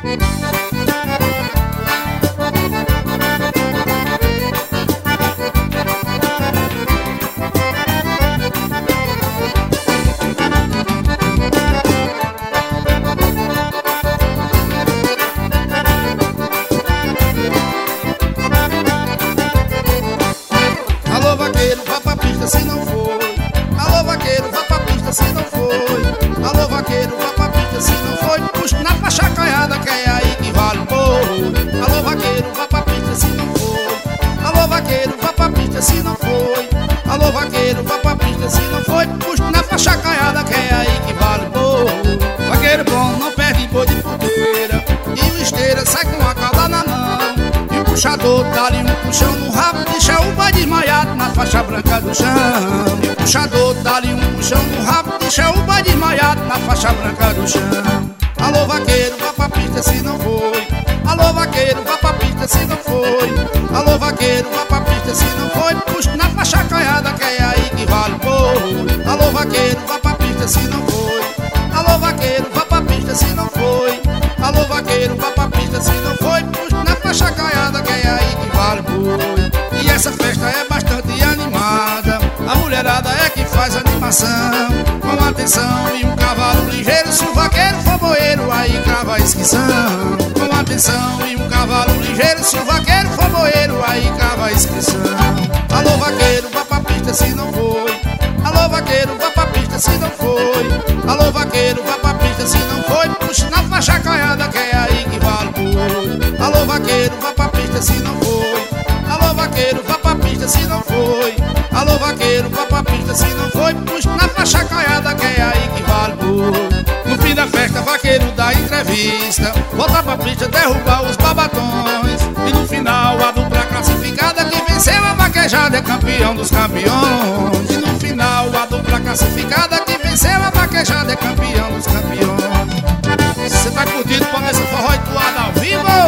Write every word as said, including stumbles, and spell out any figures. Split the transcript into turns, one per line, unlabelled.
Alô vaqueiro, vá pra pista se não foi. Alô vaqueiro, vá pra pista se não foi. Alô vaqueiro, vá pra pista se não foi. Puxa na faixa caiada que é aí que vale o boi. Alô vaqueiro, vá pra pista se não foi. Alô vaqueiro, vá pra pista se não foi. Alô vaqueiro, vá pra pista se não foi. Puxa na faixa caiada que é aí que vale o boi. Vaqueiro bom não perde boi de fogueira, e o esteira sai com a cauda na mão. E o puxador dá-lhe um puxão no rabo, deixa o boi desmaiado na faixa branca do chão. E o puxador dá-lhe um puxão no rabo, deixa o boi desmaiado na faixa branca do chão. Alô vaqueiro, vá pra pista se não foi. Alô vaqueiro, vá pra pista se não foi. Alô vaqueiro, vá pra pista se não foi. Puxa na faixa caiada que é aí que vale o boi. Alô vaqueiro, vá pra pista se não foi. Alô vaqueiro, vá pra pista se não foi. Alô vaqueiro, vá pra pista se não foi. Puxa na faixa caiada que é aí que vale o boi. E essa festa é bastante animada, a mulherada é que faz animação. Com atenção e um cavalo ligeiro, se o vaqueiro for boeiro, aí crava a inscrição. Com atenção e um cavalo ligeiro, se o vaqueiro for boeiro, aí crava a inscrição. Alô vaqueiro, vá pra pista se não foi. Alô vaqueiro, vá pra pista se não foi. Alô vaqueiro, vá pra pista se não foi. Puxa na faixa caiada que é aí que vale o boi. Alô vaqueiro, vá pra pista se não foi. Alô vaqueiro, vá pra pista se não foi. Alô vaqueiro, vá pra pista se não foi. Puxa na faixa caiada que é aí que vale o boi. No fim da festa, vaqueiro dá entrevista, volta pra pista derrubar os babatões. E no final, a dupla classificada que venceu a vaquejada é campeão dos campeões. E no final, a dupla classificada que venceu a vaquejada é campeão dos campeões. Você tá curtindo com essa forró e toada ao vivo?